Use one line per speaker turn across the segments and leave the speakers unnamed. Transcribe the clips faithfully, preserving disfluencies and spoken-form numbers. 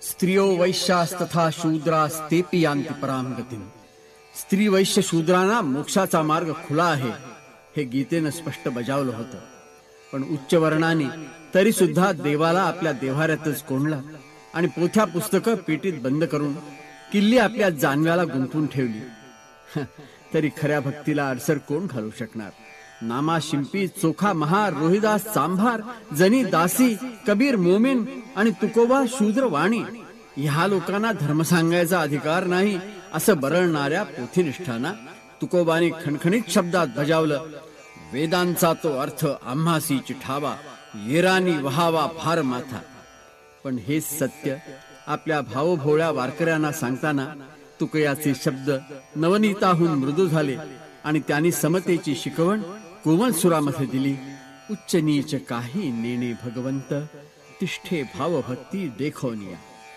स्त्रियो वैश्यास्तथा शूद्रास्तेपि यान्ति पराम गतिम. स्त्री वैश्य शूद्रांना मोक्षाचा मार्ग खुला आहे हे गीतेनं स्पष्ट बजावलं होतं. पण उच्च वर्णाने तरी सुद्धा देवाला आपल्या देव्हाऱ्यातच कोंडला आणि पोथ्या पुस्तकं पेटीत बंद करून किल्ली आपल्या जानव्याला गुंतवून ठेवली. तरी खऱ्या भक्तीला अडसर कोण घालू शकणार. नामा शिंपी चोखा महार रोहिदास चांभार जनी दासी कबीर मोमीन आणि तुकोबा शूद्र वाणी ह्या लोकांना धर्म सांगायचा अधिकार नाही असं बरळणाऱ्या पोथीनिष्ठांना तुकोबाने खणखणीत शब्दात बजावलं. वेदांचा तो अर्थ आम्हासी चिठावा येरानी वहावा फार माथा. पण हेच सत्य आपल्या भावभोळ्या वारकऱ्यांना सांगताना तुकयाचे शब्द नवनीताहून मृदू झाले आणि त्यांनी समतेची शिकवण कोमल सुरामध्ये दिली. उच्च नीच काही नेणे भगवंत तिष्ठे भावभक्ती देखोनिया.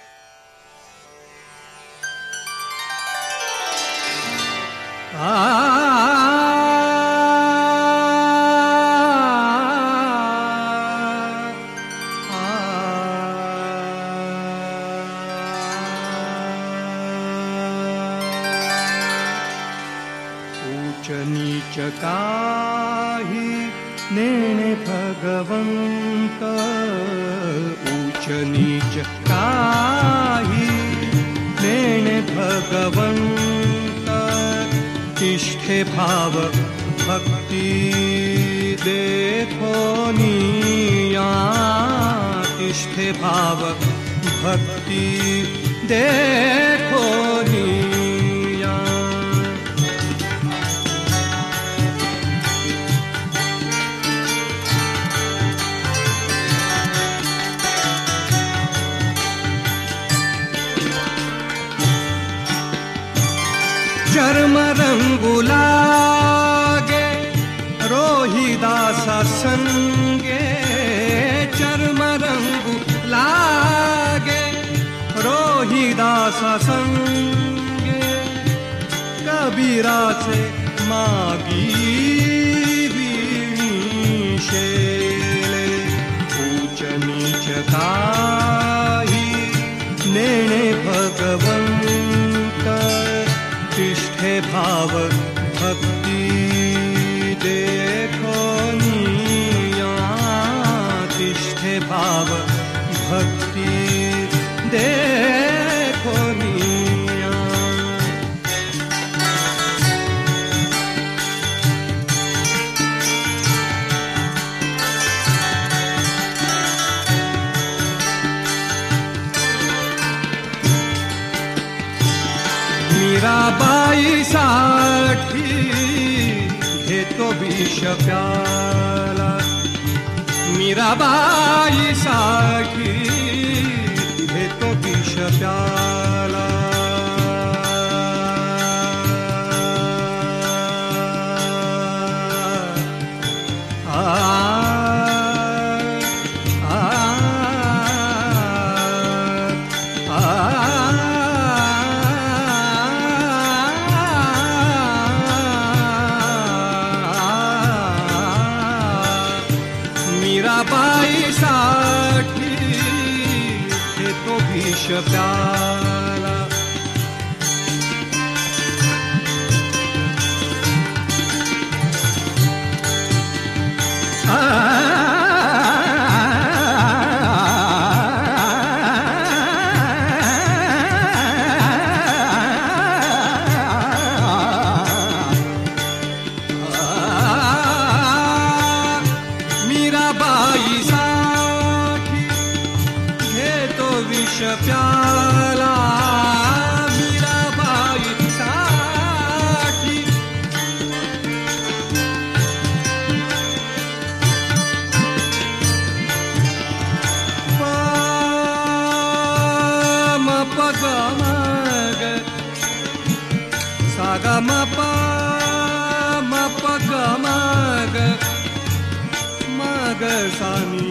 ऊच नीच काही नेणे भगवंत. ऊच नीच काही नेणे भगवंत तिष्ठे भाव भक्ती देखोनिया. तिष्ठे भाव भक्ती देखोनिया. चर्म रंगू लागे रोहिदासा संगे. चर्म रंगू लागे रोहिदासा संगे. कबीराचे मागी विषेले. ऊच नीच काही नेणे भगवंत तिष्ठे भाव भक्ती देखोनिया. तिष्ठे भाव भक्ती देखोनिया. मीराबाई साठी घेतो विष प्याला. मीराबाई साठी घेतो विष प्याला. आ मीराबाई साठी घेतो विष प्याला. मीराबाई साठी घेतो विष प्याला. मीराबाई साठी म पग मग सागा म प म पग मग मग सानी.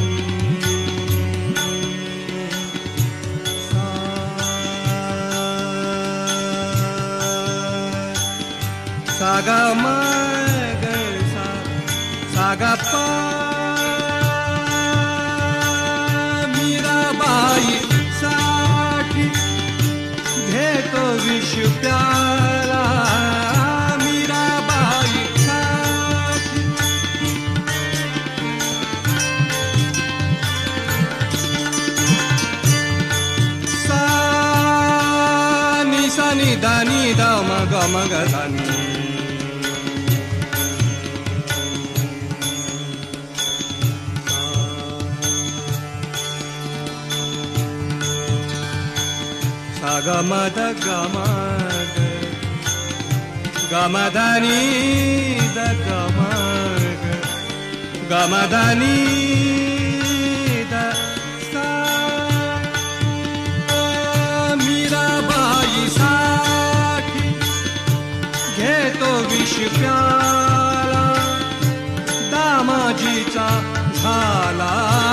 सागा मग सा सागा प. मीराबाई सा पमगधनी गमद गमद गमधनी द गमग गमधनी द सा मीराबाई साठी घेतो विष प्याला दामाजीचा झाला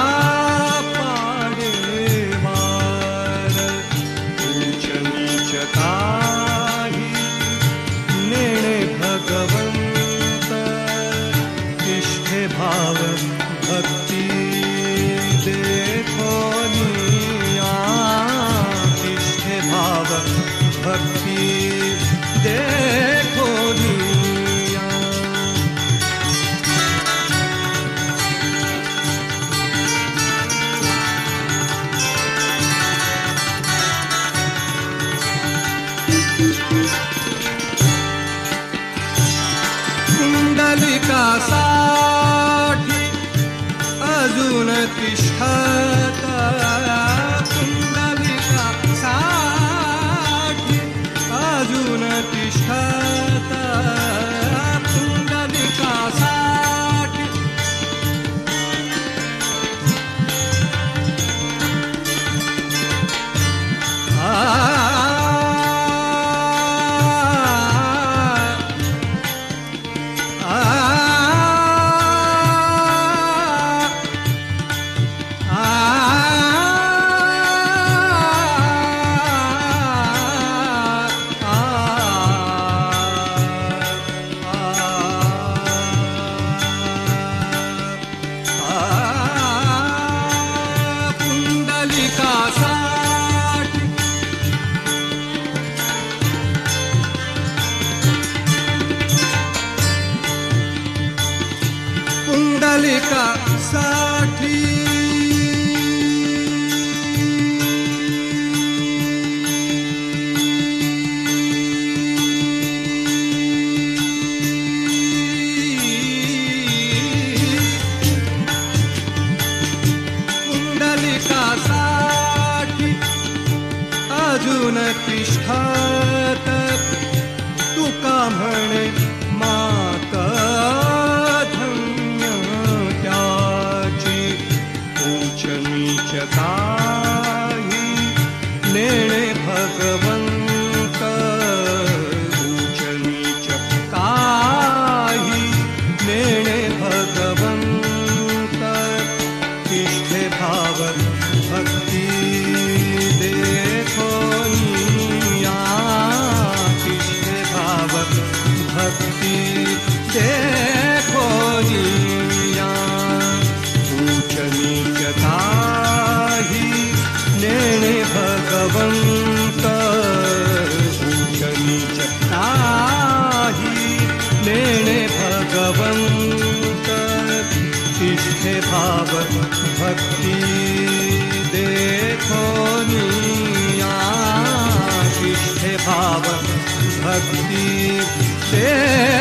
काही नेणे भगवंत निष्ठे भाव भक्ती देखोनिया निष्ठे भाव भक्ती देखोनिया कुंडलिकासाठी अजून तिष्ठत कुंडलिकासाठी अजून तिष्ठत कुंडलिकासाठी आ साठी कुंडलिकासाठी अजून तिष्ठत तुका म्हणे मात काही नेणे भगवंत ऊच नीच काही नेणे भगवंत तिष्ठे भाव भक्ती देखोनिया तिष्ठे भाव भक्ती देखोनिया ऊच नीच काही नेणे भगवंत ऊच नीच काही नेणे भगवंत तिष्ठे भाव भक्ती देखोनिया तिष्ठे भाव भक्ती दे